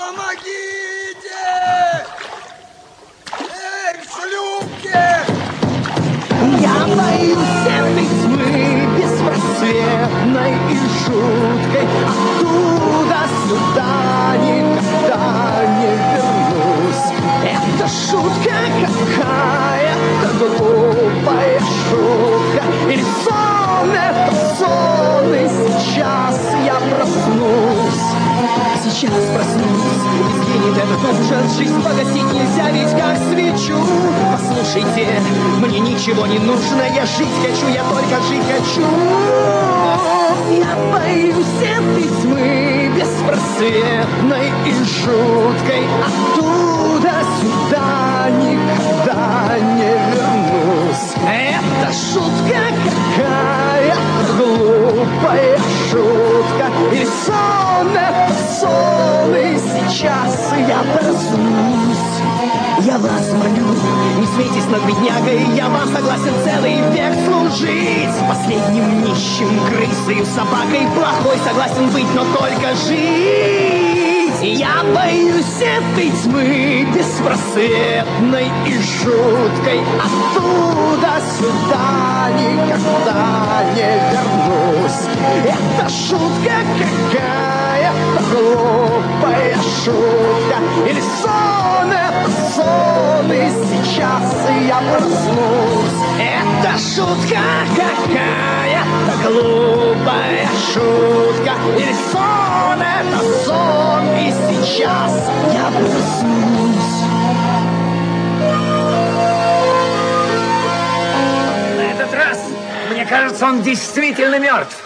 Помогите! Эй, в шлюпке! Я боюсь этой тьмы беспросветной и жуткой. Оттуда сюда никогда не вернусь. Это шутка какая-то, глупая шутка. Или сон, это сон, и сейчас я проснусь. Сейчас проснусь, и сгинет этот ужас. Жизнь погасить нельзя, ведь как свечу. Послушайте, мне ничего не нужно. Я жить хочу, я только жить хочу. Я боюсь этой тьмы беспросветной и жуткой. Оттуда сюда никогда не вернусь. Это шутка какая-то, глупая шутка. Или сон, это сон, и сейчас я проснусь. Я вас молю, не смейтесь над беднягой. Я вам согласен целый век служить. Последним нищим, крысою, собакой. Плохой согласен быть, но только жить. Я боюсь этой тьмы беспросветной и жуткой. Оттуда сюда никогда не вернусь. Это шутка какая-то, глупая шутка. Или сон, это сон, и сейчас я проснусь. Это шутка какая-то, глупая шутка. Или сон, это сон, и сейчас я проснусь. На этот раз, мне кажется, он действительно мертв.